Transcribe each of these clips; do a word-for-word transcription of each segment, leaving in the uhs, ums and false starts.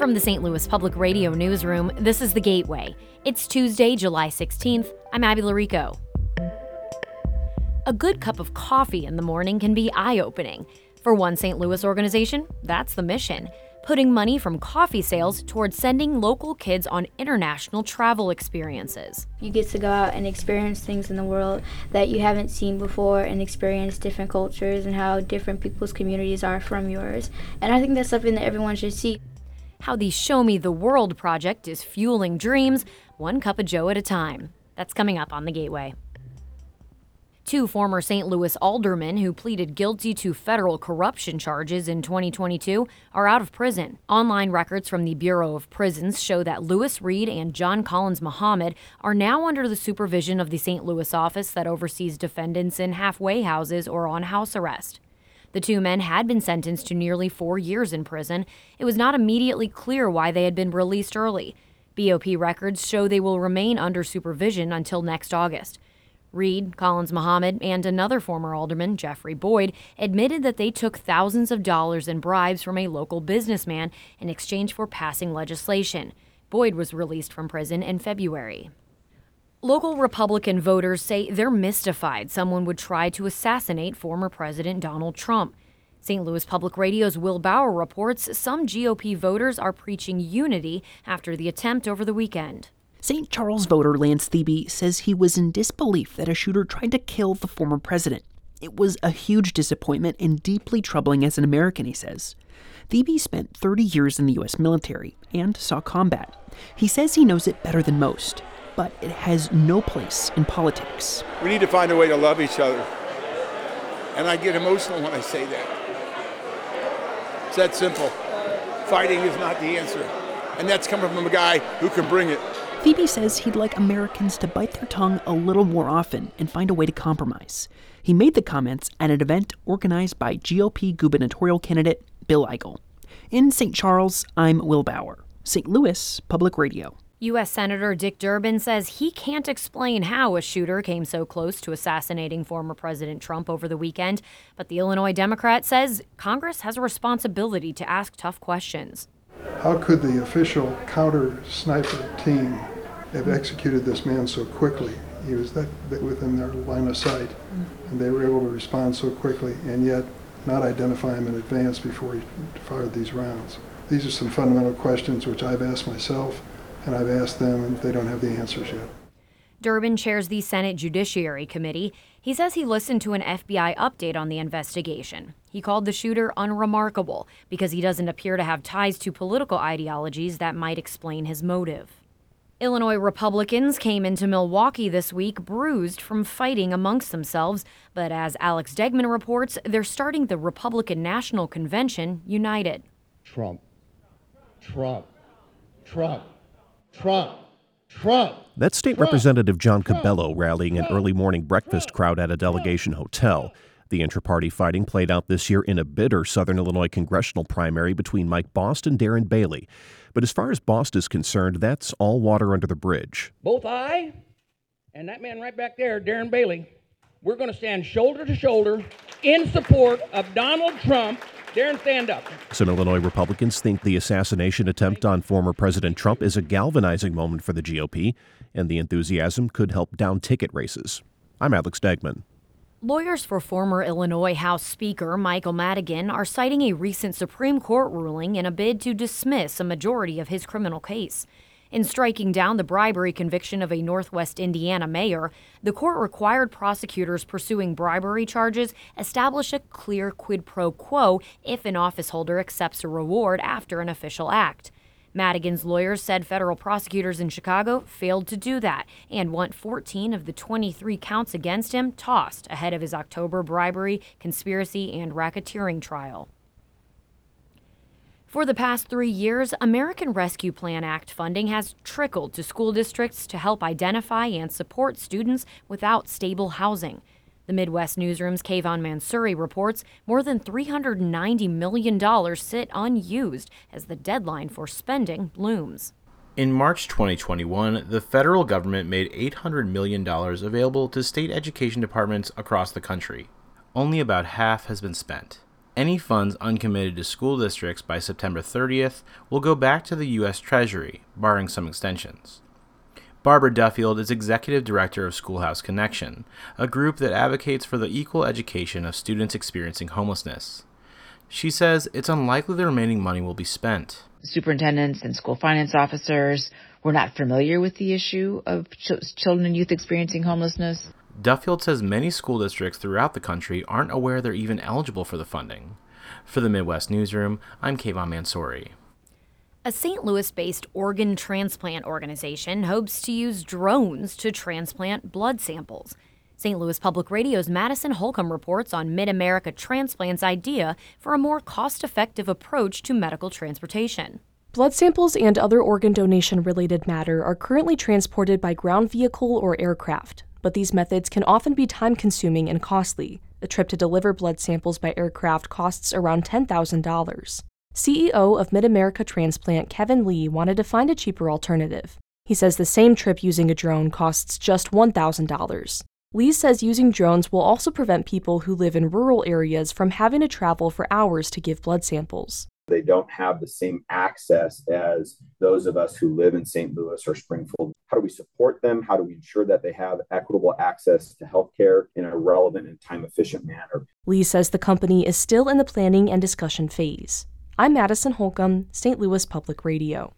From the Saint Louis Public Radio newsroom, this is The Gateway. It's Tuesday, July sixteenth. I'm Abby Larico. A good cup of coffee in the morning can be eye-opening. For one Saint Louis organization, that's the mission, putting money from coffee sales towards sending local kids on international travel experiences. You get to go out and experience things in the world that you haven't seen before and experience different cultures and how different people's communities are from yours. And I think that's something that everyone should see. How the Show Me the World project is fueling dreams, one cup of joe at a time. That's coming up on The Gateway. Two former Saint Louis aldermen who pleaded guilty to federal corruption charges in twenty twenty-two are out of prison. Online records from the Bureau of Prisons show that Louis Reed and John Collins Muhammad are now under the supervision of the Saint Louis office that oversees defendants in halfway houses or on house arrest. The two men had been sentenced to nearly four years in prison. It was not immediately clear why they had been released early. B O P records show they will remain under supervision until next August. Reed, Collins Muhammad, and another former alderman, Jeffrey Boyd, admitted that they took thousands of dollars in bribes from a local businessman in exchange for passing legislation. Boyd was released from prison in February. Local Republican voters say they're mystified someone would try to assassinate former President Donald Trump. Saint Louis Public Radio's Will Bauer reports some G O P voters are preaching unity after the attempt over the weekend. Saint Charles voter Lance Thebe says he was in disbelief that a shooter tried to kill the former president. It was a huge disappointment and deeply troubling as an American, he says. Thebe spent thirty years in the U S military and saw combat. He says he knows it better than most, but it has no place in politics. We need to find a way to love each other. And I get emotional when I say that. It's that simple. Fighting is not the answer. And that's coming from a guy who can bring it. Thebe says he'd like Americans to bite their tongue a little more often and find a way to compromise. He made the comments at an event organized by G O P gubernatorial candidate Bill Eigel. In Saint Charles, I'm Will Bauer, Saint Louis Public Radio. U S Senator Dick Durbin says he can't explain how a shooter came so close to assassinating former President Trump over the weekend, but the Illinois Democrat says Congress has a responsibility to ask tough questions. How could the official counter-sniper team have executed this man so quickly? He was that, that within their line of sight, and they were able to respond so quickly, and yet not identify him in advance before he fired these rounds. These are some fundamental questions which I've asked myself, and I've asked them, and they don't have the answers yet. Durbin chairs the Senate Judiciary Committee. He says he listened to an F B I update on the investigation. He called the shooter unremarkable because he doesn't appear to have ties to political ideologies that might explain his motive. Illinois Republicans came into Milwaukee this week bruised from fighting amongst themselves, but as Alex Degman reports, they're starting the Republican National Convention united. Trump, Trump, Trump, Trump. Trump. That's State Trump. Representative John Trump. Cabello rallying an early morning breakfast crowd at a delegation hotel. The intra-party fighting played out this year in a bitter Southern Illinois congressional primary between Mike Bost and Darren Bailey. But as far as Bost is concerned, that's all water under the bridge. Both I and that man right back there, Darren Bailey, we're going to stand shoulder to shoulder in support of Donald Trump. Darren, stand up. Some Illinois Republicans think the assassination attempt on former President Trump is a galvanizing moment for the G O P, and the enthusiasm could help down ticket races. I'm Alex Degman. Lawyers for former Illinois House Speaker Michael Madigan are citing a recent Supreme Court ruling in a bid to dismiss a majority of his criminal case. In striking down the bribery conviction of a Northwest Indiana mayor, the court required prosecutors pursuing bribery charges establish a clear quid pro quo if an office holder accepts a reward after an official act. Madigan's lawyers said federal prosecutors in Chicago failed to do that and want fourteen of the twenty-three counts against him tossed ahead of his October bribery, conspiracy, and racketeering trial. For the past three years, American Rescue Plan Act funding has trickled to school districts to help identify and support students without stable housing. The Midwest Newsroom's Kayvon Mansouri reports more than three hundred ninety million dollars sit unused as the deadline for spending looms. In March twenty twenty-one, the federal government made eight hundred million dollars available to state education departments across the country. Only about half has been spent. Any funds uncommitted to school districts by September thirtieth will go back to the U S Treasury, barring some extensions. Barbara Duffield is Executive Director of Schoolhouse Connection, a group that advocates for the equal education of students experiencing homelessness. She says it's unlikely the remaining money will be spent. Superintendents and school finance officers were not familiar with the issue of ch- children and youth experiencing homelessness. Duffield says many school districts throughout the country aren't aware they're even eligible for the funding. For the Midwest Newsroom, I'm Kayvon Mansouri. A Saint Louis-based organ transplant organization hopes to use drones to transplant blood samples. Saint Louis Public Radio's Madison Holcomb reports on Mid-America Transplant's idea for a more cost-effective approach to medical transportation. Blood samples and other organ donation-related matter are currently transported by ground vehicle or aircraft, but these methods can often be time-consuming and costly. A trip to deliver blood samples by aircraft costs around ten thousand dollars. C E O of Mid-America Transplant Kevin Lee wanted to find a cheaper alternative. He says the same trip using a drone costs just one thousand dollars. Lee says using drones will also prevent people who live in rural areas from having to travel for hours to give blood samples. They don't have the same access as those of us who live in Saint Louis or Springfield. How do we support them? How do we ensure that they have equitable access to healthcare in a relevant and time-efficient manner? Lee says the company is still in the planning and discussion phase. I'm Madison Holcomb, Saint Louis Public Radio.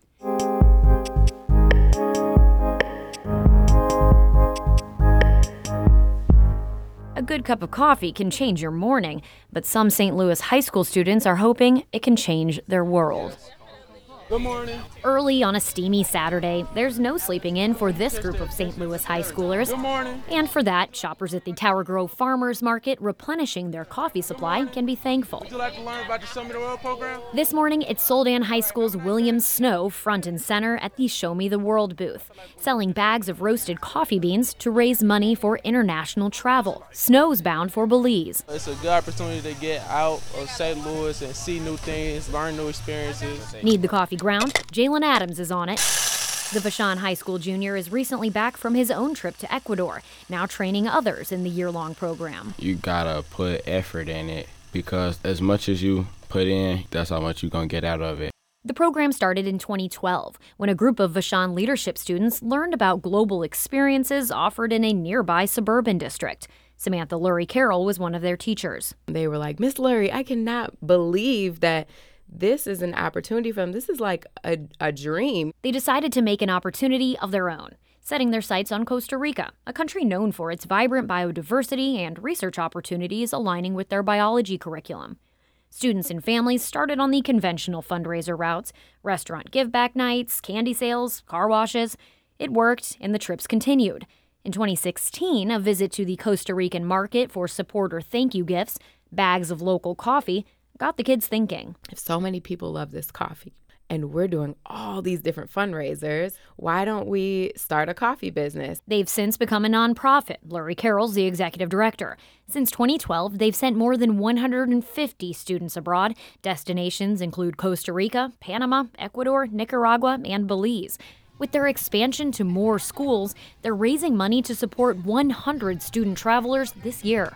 A good cup of coffee can change your morning, but some Saint Louis high school students are hoping it can change their world. Good morning. Early on a steamy Saturday, there's no sleeping in for this group of Saint Louis high schoolers. Good morning. And for that, shoppers at the Tower Grove Farmers Market replenishing their coffee supply can be thankful. Would you like to learn about the Show Me the World program? This morning, it's Soldan High School's William Snow front and center at the Show Me the World booth, selling bags of roasted coffee beans to raise money for international travel. Snow's bound for Belize. It's a good opportunity to get out of Saint Louis and see new things, learn new experiences. Need the coffee ground? Jalen Adams is on it. The Vashon High School junior is recently back from his own trip to Ecuador, now training others in the year-long program. You gotta put effort in it because as much as you put in, that's how much you're gonna get out of it. The program started in twenty twelve when a group of Vashon leadership students learned about global experiences offered in a nearby suburban district. Samantha Lurie Carroll was one of their teachers. They were like, Miss Lurie, I cannot believe that this is an opportunity for them. This is like a, a dream. They decided to make an opportunity of their own, setting their sights on Costa Rica, a country known for its vibrant biodiversity and research opportunities aligning with their biology curriculum. Students and families started on the conventional fundraiser routes, restaurant give-back nights, candy sales, car washes. It worked, and the trips continued. In twenty sixteen, a visit to the Costa Rican market for supporter thank you gifts, bags of local coffee, got the kids thinking. If so many people love this coffee and we're doing all these different fundraisers, why don't we start a coffee business? They've since become a nonprofit. Lurie Carroll's the executive director. Since twenty twelve, they've sent more than one hundred fifty students abroad. Destinations include Costa Rica, Panama, Ecuador, Nicaragua, and Belize. With their expansion to more schools, they're raising money to support one hundred student travelers this year.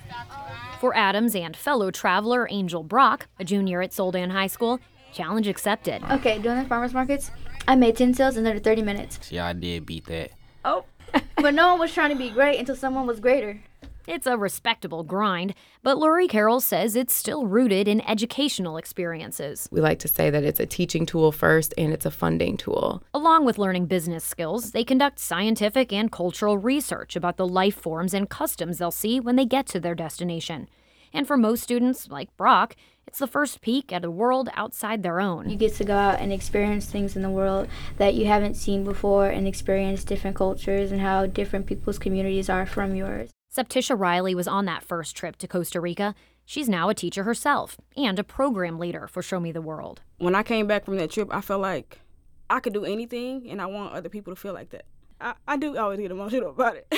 For Adams and fellow traveler Angel Brock, a junior at Soldan High School, challenge accepted. Okay, doing the farmers markets, I made ten sales in under thirty minutes. Yeah, I did beat that. Oh, but no one was trying to be great until someone was greater. It's a respectable grind, but Lurie Carroll says it's still rooted in educational experiences. We like to say that it's a teaching tool first and it's a funding tool. Along with learning business skills, they conduct scientific and cultural research about the life forms and customs they'll see when they get to their destination. And for most students, like Brock, it's the first peek at a world outside their own. You get to go out and experience things in the world that you haven't seen before and experience different cultures and how different people's communities are from yours. Septisha Riley was on that first trip to Costa Rica. She's now a teacher herself and a program leader for Show Me the World. When I came back from that trip, I felt like I could do anything, and I want other people to feel like that. I, I do always get emotional about it.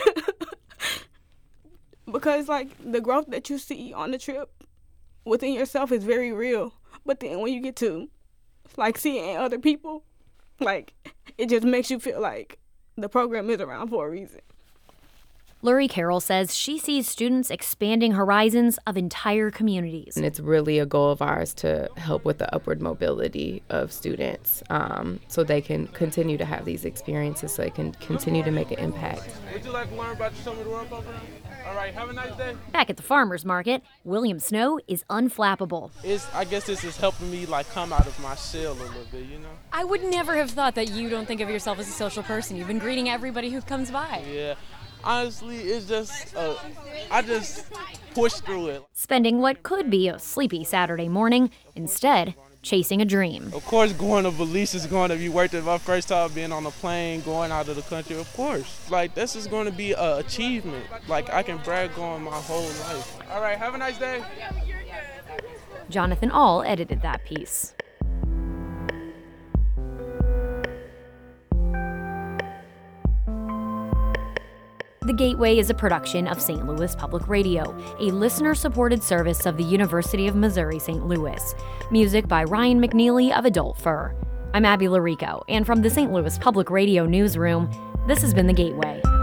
Because, like, the growth that you see on the trip within yourself is very real. But then when you get to, like, seeing other people, like, it just makes you feel like the program is around for a reason. Lurie Carroll says she sees students expanding horizons of entire communities. And it's really a goal of ours to help with the upward mobility of students um, so they can continue to have these experiences, so they can continue to make an impact. Would you like to learn about the Show Me the World program? All right, have a nice day. Back at the farmer's market, William Snow is unflappable. It's, I guess this is helping me like come out of my shell a little bit, you know? I would never have thought that you don't think of yourself as a social person. You've been greeting everybody who comes by. Yeah. Honestly, it's just, uh, I just push through it. Spending what could be a sleepy Saturday morning, instead chasing a dream. Of course, going to Belize is going to be worth it. My first time being on a plane, going out of the country, of course. Like, this is going to be an achievement. Like, I can brag on my whole life. All right, have a nice day. Jonathan All edited that piece. The Gateway is a production of Saint Louis Public Radio, a listener-supported service of the University of Missouri-Saint Louis. Music by Ryan McNeely of Adult Fur. I'm Abby Larico, and from the Saint Louis Public Radio newsroom, this has been The Gateway.